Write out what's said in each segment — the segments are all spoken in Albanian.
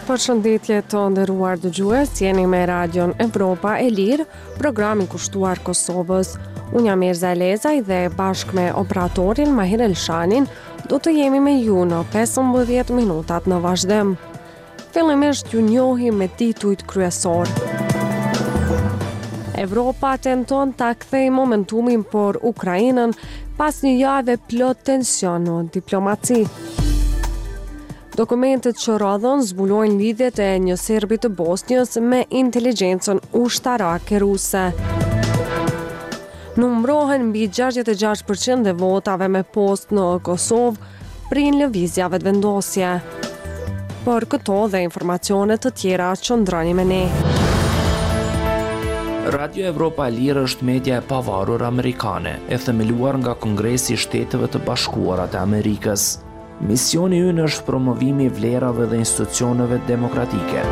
Përshëndetje të nderuar dëgjues, jeni me Radion Evropa e Lirë, programi kushtuar Kosovës. Unë jam Mirza Lezaj dhe bashkë me operatorin Mahir Elshanin do të jemi me ju në 15 minutat në vazhdim. Fillimisht ju njohim me titujt kryesor. Evropa tenton ta kthejë momentumin për Ukrainën pas një jave plot tension në diplomaci. Dokumentet që radhën zbulojnë lidhjet e një serbit të Bosnjës me inteligjencën ushtarake ruse. Numrohen mbi 66% e votave me post në Kosovë prin lëvizjave të vendosje. Por këto dhe informacione të tjera qëndroni me ne. Radio Evropa e Lirë është media e pavarur amerikane, e themeluar nga Kongresi i Shteteve të Bashkuara të Amerikës. Misioni ynë është promovimi i vlerave dhe institucioneve demokratike.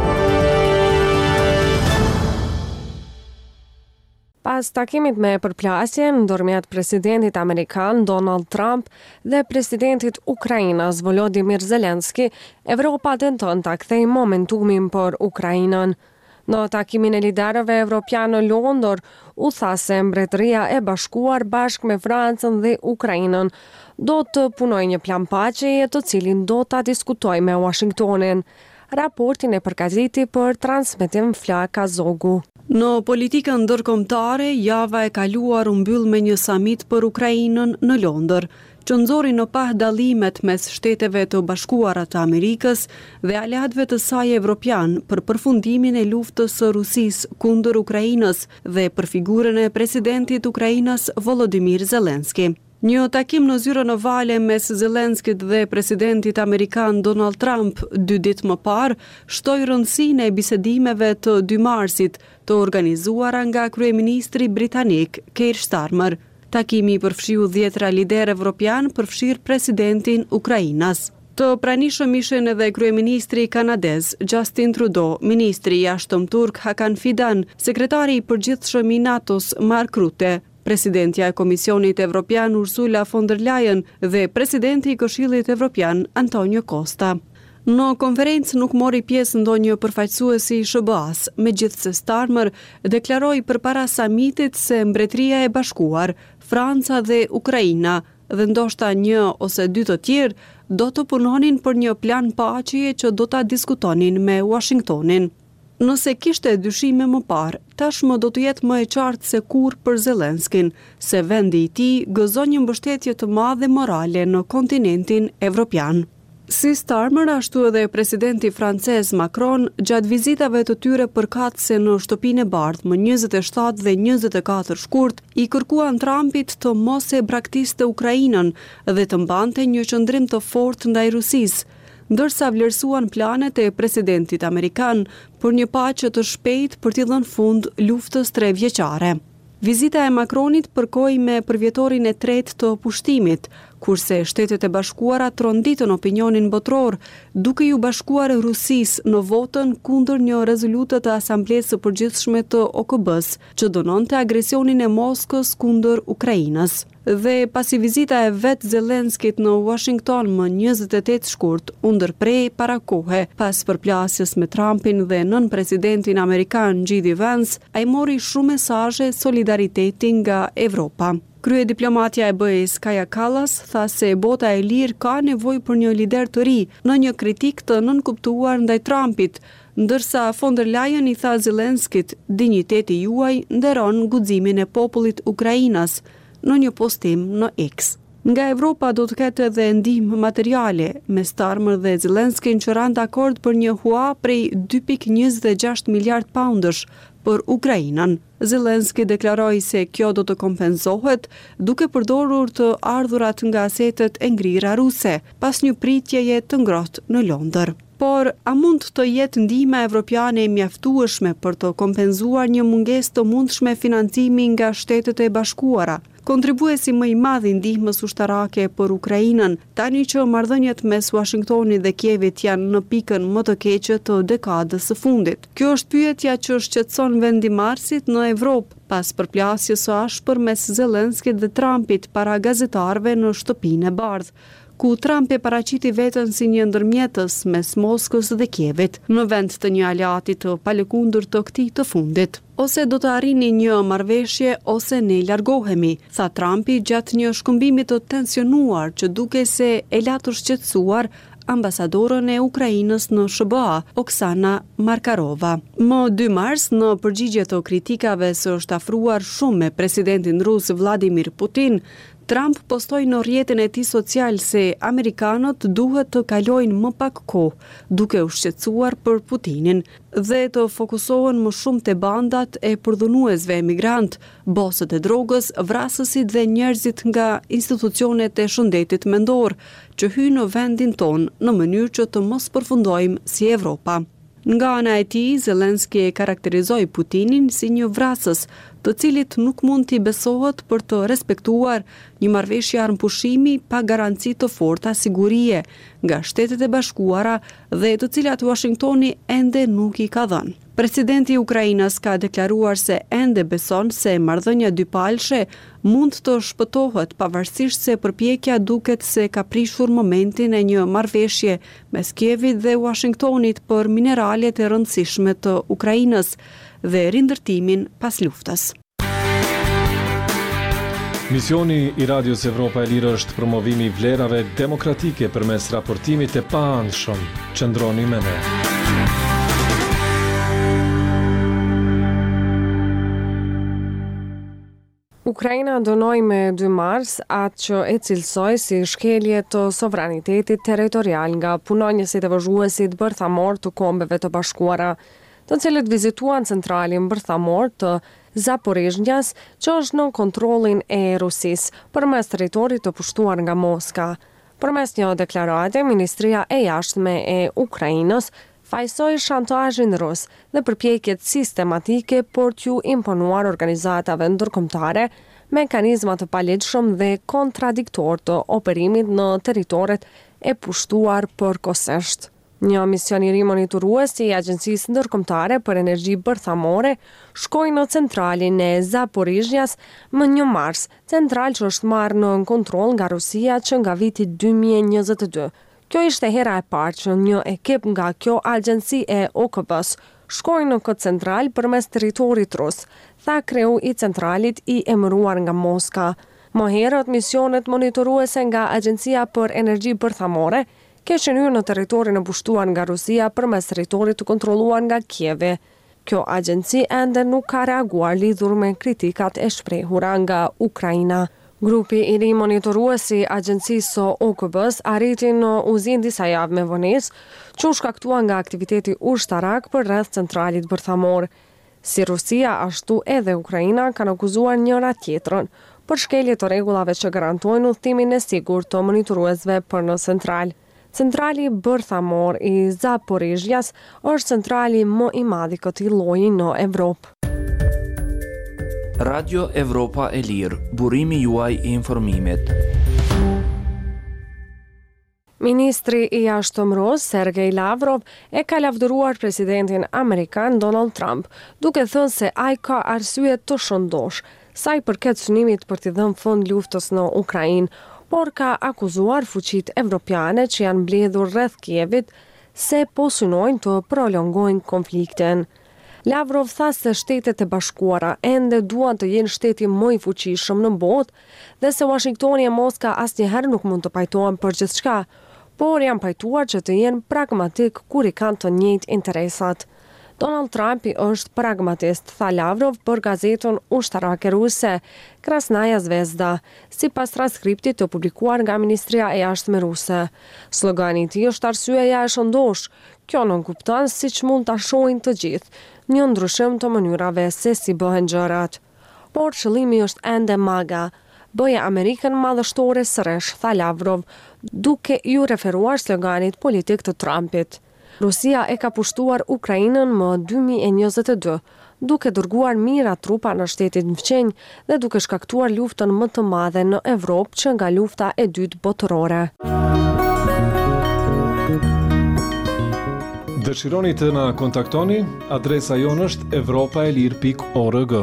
Pas takimit me përplasje ndërmjet presidentit amerikan Donald Trump dhe presidentit Ukrainas Volodymyr Zelensky, Evropa tenton ta kthejë momentumin për Ukrainën. Në takimin e liderëve evropianë në Londër, u tha se Mbretëria e Bashkuar bashkë me Francën dhe Ukrainën do të punojë një plan paqeje të cilin do ta diskutojë me Washingtonin. Raportin e përgatiti për transmetim Flaka Zogu. Në politikën ndërkombëtare, java e kaluar u mbyll me një samit për Ukrainën në Londër, që nxori në pah dallimet mes Shteteve të Bashkuara të Amerikës dhe aleatëve të saj evropian për përfundimin e luftës së Rusisë kundër Ukrainës dhe për figurën e presidentit Ukrainës Volodymyr Zelensky. Një takim në zyrën e vale mes Zelenskit dhe presidentit amerikan Donald Trump 2 ditë më parë shtoi rëndësinë e bisedimeve të 2 marsit të organizuara nga kryeministri britanik Keir Starmer. Takimi përfshiu 10 lider evropian përfshir presidentin Ukrainas. Të pranishëm ishin edhe kryeministri kanadez Justin Trudeau, ministri i jashtëm turk Hakan Fidan, sekretari i përgjithshëm i NATO-s Mark Rutte, presidentja e Komisionit Evropian Ursula von der Leyen dhe presidenti i Këshillit Evropian Antonio Costa. Në konferencë nuk mori pjesë ndonjë përfaqësuesi i SBA-s, megjithse Starmer deklaroi përpara samitit se Mbretëria e Bashkuar, Franca dhe Ukraina dhe ndoshta 1 ose 2 të tjerë do të punonin për një plan paqeje që do ta diskutonin me Washingtonin. Nëse kishte dyshime më parë, tashmë do të jetë më e qartë se kur për Zelenskyn, se vendi i tij gëzon një mbështetje të madhe morale në kontinentin evropian. Si Starmer, ashtu edhe presidenti francez Macron, gjatë vizitave të tyre përkatëse në Shtëpinë e Bardhë më 27 dhe 24 shkurt, i kërkuan Trumpit të mos e braktiste Ukrainën dhe të mbante një qëndrim të fortë ndaj Rusisë, ndërsa vlerësuan planet e presidentit amerikan për një paqe të shpejtë për t'i dhënë fund luftës 3 vjeçare. Vizita e Macronit përkoi me përvjetorin e 3 të pushtimit, kurse Shtetet e Bashkuara tronditën opinionin botror, duke ju bashkuar Rusisë në votën kundër një rezolutë të Asamblesë së Përgjithshme të OKB-s, që dënonte agresionin e Moskës kundër Ukrainës. Dhe pasi vizita e vet Zelenskit në Washington më 28 shkurt u ndërprej para kohe pas përplasjes me Trumpin dhe nën presidentin amerikan J.D. Vance, ai mori shumë mesazhe solidariteti nga Evropa. Kryediplomatja e BE-s Kaja Kallas tha se bota e lirë ka nevojë për një lider të ri në një kritik të nënkuptuar ndaj Trumpit, ndërsa von der Leyen i tha Zelenskit, dinjiteti juaj nderon guximin e popullit Ukrainas, në një postim në X. Nga Evropa do të ketë edhe ndihmë materiale, me Starmer dhe Zelenskyn që ranë dakord për një hua prej 2.26 miliard poundësh për Ukrainën. Zelensky deklaroi se kjo do të kompenzohet duke përdorur të ardhurat nga asetet e ngrira ruse, pas një pritjeje të ngrohtë në Londër. Por, a mund të jetë ndihma evropiane e mjaftueshme për të kompenzuar një mungesë të mundshme financimi nga Shtetet e Bashkuara? Kontribuesi më i madh i ndihmës ushtarake për Ukrainën, tani që marrëdhëniet mes Washingtonit dhe Kievit janë në pikën më të keqe të dekadës së fundit. Kjo është pyetja që shqetëson vendimarrësit në Evropë pas përplasjes së ashpër mes Zelenskit dhe Trumpit para gazetarëve në Shtëpinë e Bardhë, ku Trump e paraqiti veten si një ndërmjetës mes Moskës dhe Kievit, në vend të një aleati të palëkundur të këtij të fundit. Ose do të arrini një marrëveshje ose ne largohemi, tha Trumpi gjatë një shkëmbimi të tensionuar që duke se e la të shqetësuar ambasadorën e Ukrainës në SBA, Oksana Markarova. Më 2 mars, në përgjigje të kritikave se është afruar shumë me presidentin rus Vladimir Putin, Trump postoi në rrjetin e tij social se amerikanët duhet të kalojnë më pak kohë, duke u shqetësuar për Putinin dhe të fokusohen më shumë te bandat e përdhunuesve emigrant, bosët e drogës, vrasësit dhe njerëzit nga institucionet e shëndetit mendor, që hyjnë në vendin ton në mënyrë që të mos përfundojmë si Evropa. Nga ana e tij, Zelenski e karakterizoi Putinin si një vrasës, të cilit nuk mund t'i besohet për të respektuar një marrëveshje armpushimi pa garanci të forta sigurie nga Shtetet e Bashkuara dhe të cilat Washingtoni ende nuk i ka dhënë. Presidenti i Ukrainës ka deklaruar se ende beson se marrëdhënia dypalshe mund të shpëtohet pavarësisht se përpjekja duket se ka prishur momentin e një marrëveshje mes Kievit dhe Washingtonit për mineralet e rëndësishme të Ukrainës dhe rindërtimin pas luftës. Misioni i Radios Evropa e Lirë është promovimi i vlerave demokratike përmes raportimit të paanshëm. Qëndroni me ne. Ukraina dënoi me 2 mars atë që e cilësoi si shkelje të sovranitetit territorial nga punonjësit e vëzhguesit bërthamor të Kombeve të Bashkuara, të cilët vizituan centralin bërthamor të Zaporizhjas, që është në kontrollin e Rusisë, përmes territorit të pushtuar nga Moska. Përmes një deklarate, Ministria e Jashtme e Ukrainës fajsoi shantazhin rus dhe përpjekjet sistematike për t'ju imponuar organizatave ndërkombëtare mekanizma të paligjshëm dhe kontradiktor të operimit në territoret e pushtuar përkohësisht. Një mision i ri monitorues i Agjencisë Ndërkombëtare për Energji Bërthamore shkoi në centralin e Zaporizhjas më 1 mars, central që është marrë në kontroll nga Rusia që nga viti 2022. Kjo ishte hera e parë që një ekip nga kjo agjenci e OKB-s shkoi në këtë central përmes territorit rus, tha kreu i centralit i emëruar nga Moska. Më herët, misionet monitoruese nga Agjencia për Energji Bërthamore kishin hyrë në territorin e pushtuar nga Rusia përmes territorit të kontrolluar nga Kievi. Kjo agjenci ende nuk ka reaguar lidhur me kritikat e shprehura nga Ukraina. Grupi i ri monitoruesi i agjencisë OKB-s arriti në uzinë disa javë me vonesë, që u shkaktua nga aktiviteti ushtarak për rreth centralit bërthamor. Si Rusia, ashtu edhe Ukraina kanë akuzuar njëra tjetrën për shkelje të rregullave që garantojnë udhëtimin e sigurt të monitoruesve për në central. Centrali bërthamor i Zaporizhjas është centrali më i madh i këtij lloji në Evropë. Radio Evropa e Lirë, burimi juaj i informimit. Ministri i Jashtëm rus, Sergej Lavrov, e ka lavdëruar presidentin amerikan Donald Trump, duke thënë se ai ka arsye të shëndosh sa i përket synimit për t'i dhënë fund luftës në Ukrainë, por ka akuzuar fuqitë evropiane që janë mbledhur rreth Kievit se po synojnë të prolongojnë konfliktin. Lavrov tha se Shtetet e Bashkuara ende duan të jenë shteti më i fuqishëm në botë dhe se Washingtoni e Moska asnjëherë nuk mund të pajtohen për gjithçka, por janë pajtuar që të jenë pragmatik kur i kanë të njëjtë interesat. Donald Trump është pragmatist, tha Lavrov për gazetën ushtarake ruse Krasnaja Zvezda, sipas transkriptit të publikuar nga Ministria e Jashtme ruse. Slogani i tij është arsyeja e shëndosh. Kjo nuk kupton siç mund ta shohin të gjithë, një ndryshim të mënyrave se si bëhen gjërat. Por qëllimi është ende MAGA, bëje Amerikën madhështore sërish, tha Lavrov, duke ju referuar sloganit politik të Trumpit. Rusia e ka pushtuar Ukrainën më 2022, duke dërguar mijëra trupa në shtetin fqenj dhe duke shkaktuar luftën më të madhe në Evropë që nga lufta e dytë botërore. Dëshironi të na kontaktoni? Adresa jonë është evropaelir.org.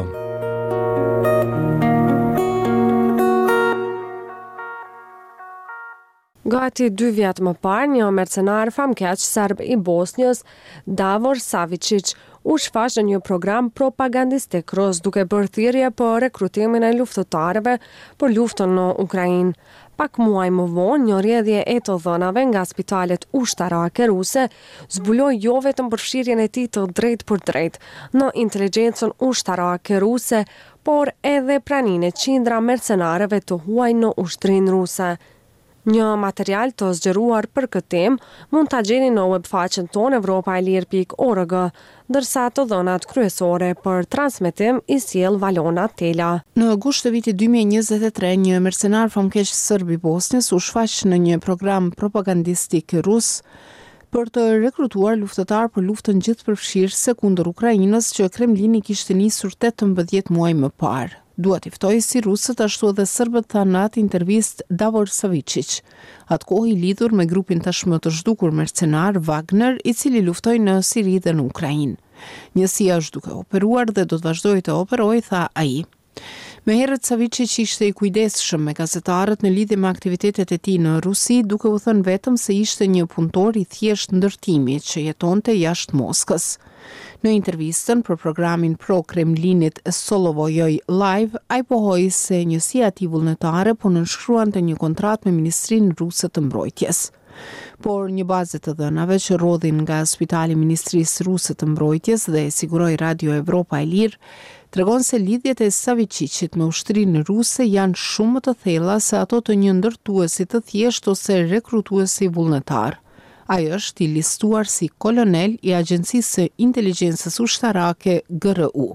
Gati 2 vjet më parë, një mercenar famkeq serb i Bosnjës, Davor Savičić, u shfaq në një program propagandistik rus duke bërë thirrje për rekrutimin e luftëtarëve për luftën në Ukrainë. Pak muaj më vonë, një rrjedhje e të dhënave nga spitalet ushtarake ruse zbuloi jo vetëm përfshirjen e tij të drejtë për drejtë në inteligjencën ushtarake ruse, por edhe praninë e qindra mercenarëve të huaj në ushtrinë ruse. Një material të zgjeruar për këtë temë mund ta gjeni në webfaqen tonë evropaelir.org, ndërsa të dhënat kryesore për transmetim i sjell Valona Tela. Në gusht të vitit 2023, një mercenar famkeq serb i Bosnjës u shfaq në një program propagandistik rus për të rekrutuar luftëtar për luftën gjithëpërfshirëse kundër Ukrainës që Kremlini kishte nisur 18 muaj më parë. Dua t'i ftoj si rusët ashtu edhe serbët, tha në atë intervistë Davor Savičić, atë kohë i lidhur me grupin tashmë të zhdukur mercenar Wagner, i cili luftoi në Siri dhe në Ukrainë. Njësia është duke operuar dhe do të vazhdojë të operojë, tha ai. Me herët Savičić ishte i kujdesshëm me gazetarët në lidhje me aktivitetet e tij në Rusi, duke u thënë vetëm se ishte një punëtor i thjesht ndërtimi që jetonte jashtë Moskës. Në intervistën për programin pro-Kremlinit Solovojoj Live, ai pohoi se njësia e tij vullnetare po nënshkruante një kontratë me Ministrinë Ruse të Mbrojtjes. Por një bazë të dhënave që rodhin nga Spitali Ministrisë Ruse të Mbrojtjes dhe e siguroi Radio Evropa e Lirë, tregon se lidhjet e Savičićit me ushtrinë ruse janë shumë më të thella se ato të një ndërtuesi të thjeshtë ose rekrutuesi vullnetar. Ai është i listuar si kolonel i Agjencisë së Inteligjencës Ushtarake GRU.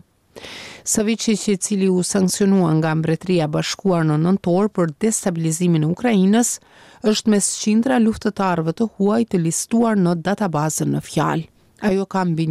Savičić, i cili u sankcionua nga Mbretëria e Bashkuar në nëntor për destabilizimin e Ukrainës, është mes qindra luftëtarëve të huaj të listuar në databazën në fjalë. Ajo ka mbi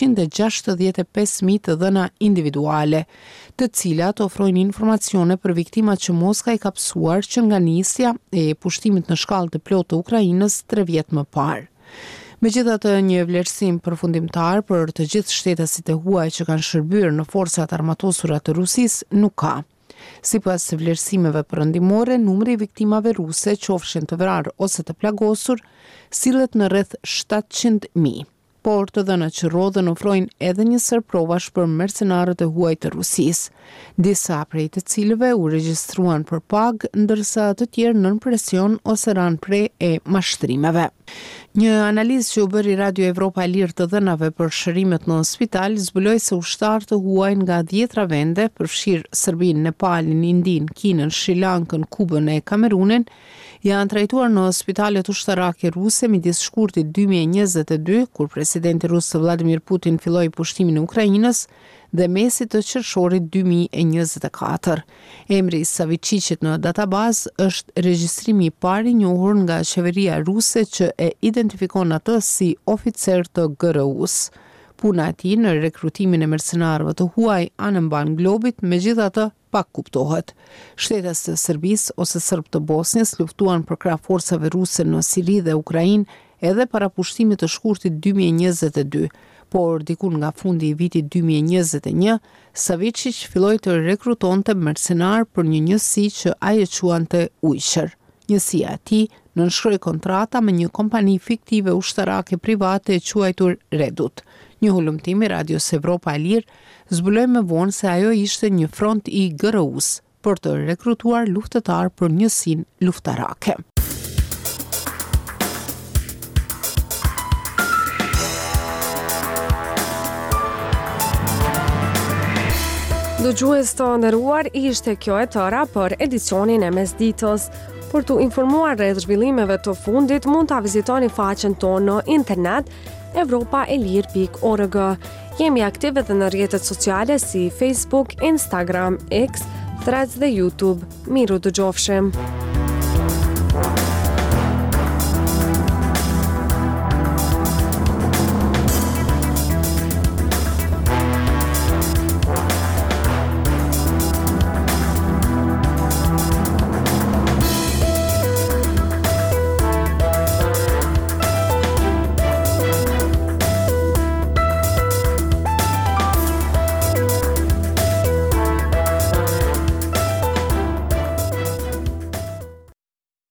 165.000 të dhëna individuale, të cilat ofrojnë informacione për viktimat që Moska i ka psuar që nga nisja e pushtimit në shkallë të plotë të Ukrainës 3 vjet më parë. Megjithatë, një vlerësim përfundimtar për të gjithë shtetësit e huaj që kanë shërbyer në forcat armatosura të Rusisë nuk ka. Sipas vlerësimeve perëndimore, numri i viktimave ruse, qofshin të vrarë ose të plagosur, sillet në rreth 700.000. Por të dhënat që rodhen ofrojnë edhe një sër provash për mercenarët e huaj të Rusisë, disa prej të cilëve u regjistruan për pagë, ndërsa të tjerë nën presion ose ranë prej e mashtrimeve. Një analizë që u bëri Radio Evropa e Lirë të dhënave për shërimet në spital zbuloi se ushtarë të huaj nga 10 vende, përfshirë Serbinë, Nepalin, Indinë, Kinën, Sri Lankën, Kubën e Kamerunin, janë trajtuar në spitalet ushtarake ruse midis shkurtit 2022, kur presidenti rus Vladimir Putin filloi pushtimin e Ukrainës, dhe mesit të qershorit 2024. Emri Savičićit në databazë është regjistrimi i parë i njohur nga qeveria ruse që e identifikon atë si oficer të GRU-s. Puna e tij në rekrutimin e mercenarëve të huaj anëmban globit, megjithatë pak kuptohet. Shtetet e Serbisë ose serb të Bosnjës luftuan për krah forcave ruse në Siri dhe Ukrainë edhe para pushtimit të shkurtit 2022. Por dikun nga fundi i vitit 2021, Savičić filloi të rekrutonte mercenar për një njësi që ai e quante Ujqër. Njësia e tij nënshkroi kontrata me një kompani fiktive ushtarake private e quajtur Redut. Një hulumtim i Radios Evropa e Lirë zbuloi më vonë se ajo ishte një front i GRU-s për të rekrutuar luftëtar për njësinë luftarake. Dëgjues të nderuar, ishte kjo e tëra për edicionin e mesditës. Për të informuar rreth zhvillimeve të fundit, mund ta vizitoni faqen tonë në internet evropaelir.org. Jemi aktive edhe në rrjetet sociale si Facebook, Instagram, X, Threads dhe YouTube. Miru dëgjofshim.